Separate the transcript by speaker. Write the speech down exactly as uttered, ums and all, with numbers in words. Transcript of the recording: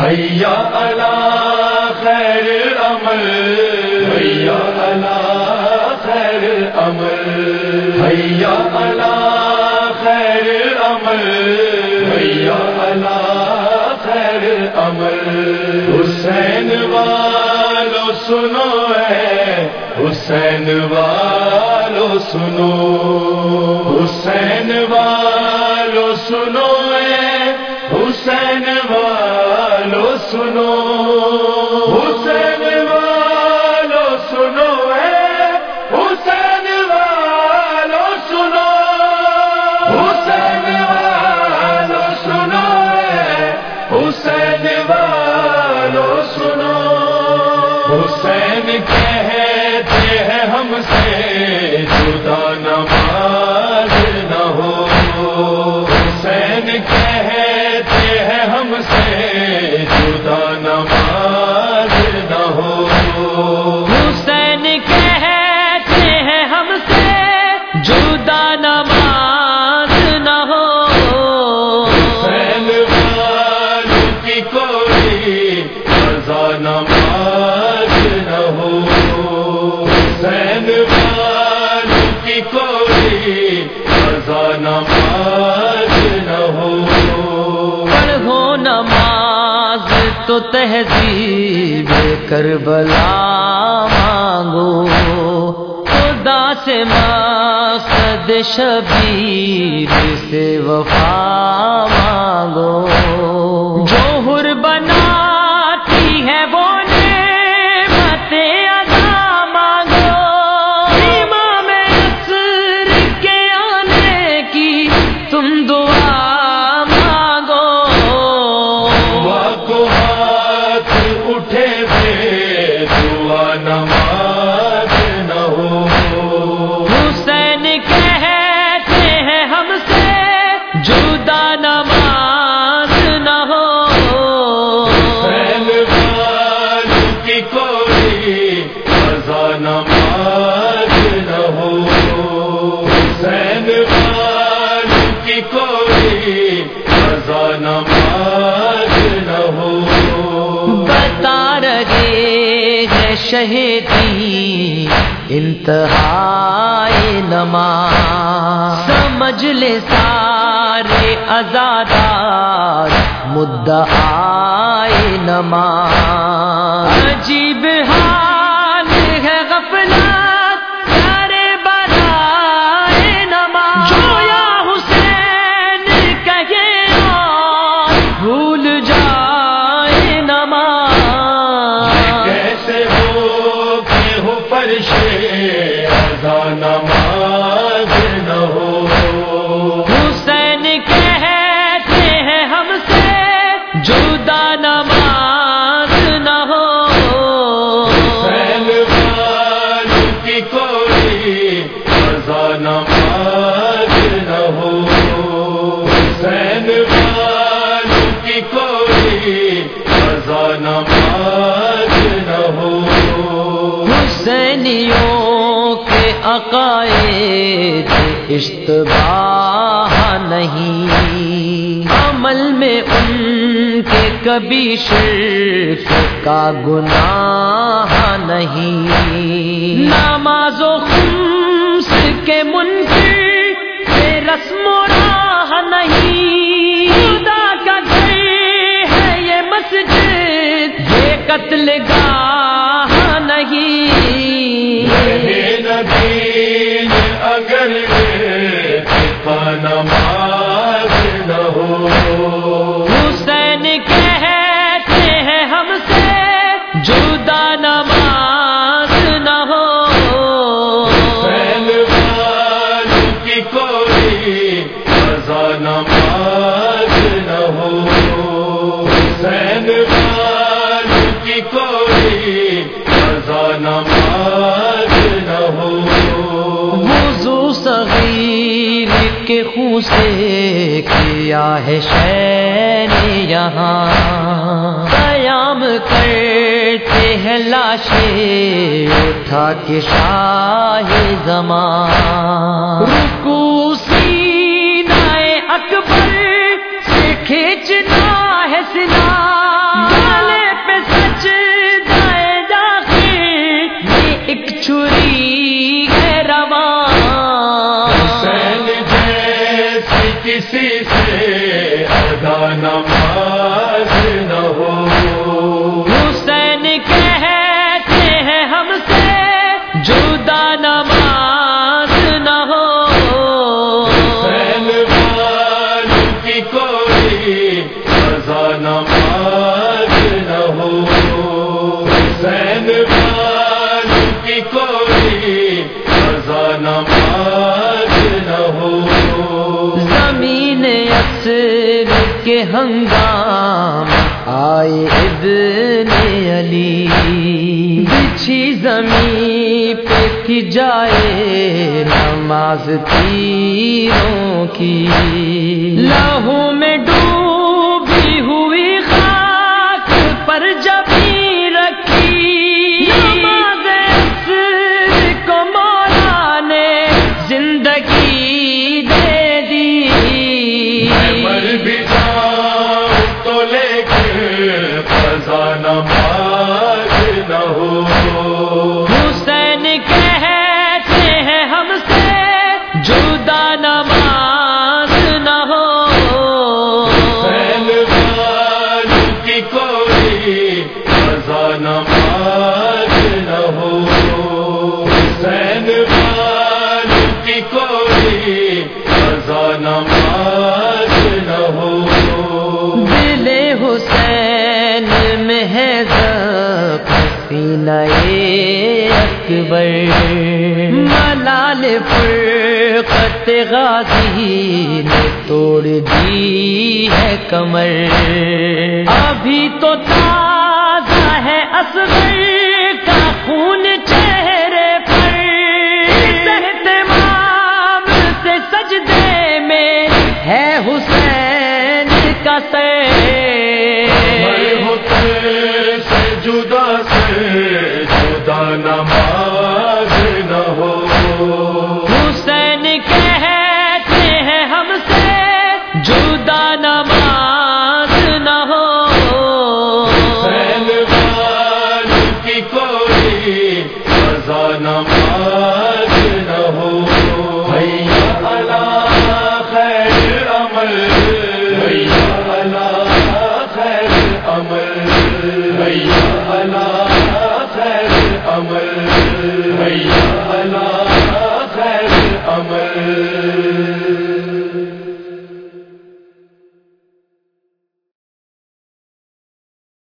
Speaker 1: حیا علی خیر عمل، حیا علی خیر عمل، حیا علی خیر عمل، حیا علی خیر عمل۔ حسین والو سنو ہے، حسین والو سنو، حسین والو سنو ہے، حسین والو سنو، حسین والو سنو ہے، حسین والو سنو، حسین والو سنو ہے، حسین والو سنو۔ حسین کہتے ہیں ہم سے جدا نماز نہ ہو، حسین کہتے ہیں ہم سے جدا نماز نہ ہو،
Speaker 2: حسین کہتے ہیں ہم سے جدا نماز نہ ہو،
Speaker 1: حسین والوں کی کوئی قضا نماز نہ ہو، حسین والوں کی کوئی قضا نماز نہ ہو۔
Speaker 2: پڑھو نماز تو تہذیب کربلا مانگو، خدا سے مقصد شبیر سے وفا مانگو، جو حر بناتی ہے وہ نعمت عطا مانگو، امام عصر کے آنے کی تم دعا مانگو،
Speaker 1: دعا کو ہاتھ اٹھے تھے دعا نماز نہ ہو،
Speaker 2: حسین کہتے ہیں ہم سے جدا نماز نہ ہو،
Speaker 1: حسین والوں کی کوئی قضا نماز نہ ہو، حسین والوں کی کوئی قضا نماز نہ ہو۔
Speaker 2: بتا رہے ہیں شہیدی انتہائے نماز، سمجھ لے سارے عزادار مدعائے نماز، عجیب حال ہے غفلت سارے برائے نماز، جو یا حسین کہے اور بھول جائے نماز،
Speaker 1: کیسے ہو کہ ہو فرشے اذا نماز نہ ہو،
Speaker 2: حسین کہتے ہیں ہم سے جدا نماز نہ ہو،
Speaker 1: حسین والوں کی کوئی قضا نماز نہ ہو، حسین والوں کی کوئی قضا نماز نہ ہو۔
Speaker 2: حسینیوں کے عقائد اشتباہ نہیں، عمل میں ان کے کبھی شرک کا گناہ نہیں، نماز و خمس کے منکر سے رسم و راہ نہیں، خدا کا گھر ہے یہ مسجد، یہ قتل گاہ نہیں،
Speaker 1: رہے نہ دین اگر اتفا نماز نہ ہو،
Speaker 2: حسین کہتے ہیں ہم سے جدا نماز نہ ہو،
Speaker 1: حسین والوں کی کوئی قضا نماز نہ ہو، حسین والوں کی کوئی قضا نماز نہ ہو۔
Speaker 2: وضو صغیر کے خون سے کیا ہے شین یہاں، قیام کرتے ہیں لاشیں اٹھا کے شاہ زمان، رکوع سینہ اکبر سے کھینچنا ہے سنا،
Speaker 1: نماز نہ ہو
Speaker 2: حسین کہتے ہیں ہم سے جدا نماز نہ ہو
Speaker 1: حسین والوں کی کوئی قضا نماز نہ ہو حسین والوں کی کوئی قضا نماز نہ ہو
Speaker 2: زمین اثر کے ہنگام آئے ابن علی بچھی زمین پہ کی جائے نماز تیروں کی لہو میں ڈوبی ہوئی خاک پر جب رکھی نماز اثر کو مولا نے زندگی دے دی
Speaker 1: میں مر بھی جاؤں تو لیکن قضا نماز نہ ہو
Speaker 2: حسین کہتے ہیں ہم سے جدا نماز نہ ہو
Speaker 1: حسین والوں کی کوئی قضا نماز نہ ہو حسین والوں کی کوئی قضا نماز نہ ہو
Speaker 2: دل حسین میں ہے سینہ اکبر ملال فرقت غازی نے توڑ دی ہے کمر ابھی تو تازہ ہے اصغر کا خون چہرے پر اہتمام سے سجدے میں ہے حسین کا سر
Speaker 1: سے جدا سے جدا نماز نہ ہو
Speaker 2: حسین کہتے ہیں ہم سے جدا نماز نہ ہو
Speaker 1: حسین والوں کی کوئی قضا نماز نہ ہو حیا علی خیر عمل حیا علی خیر عمل حیا علی خیر عمل حیا علی خیر عمل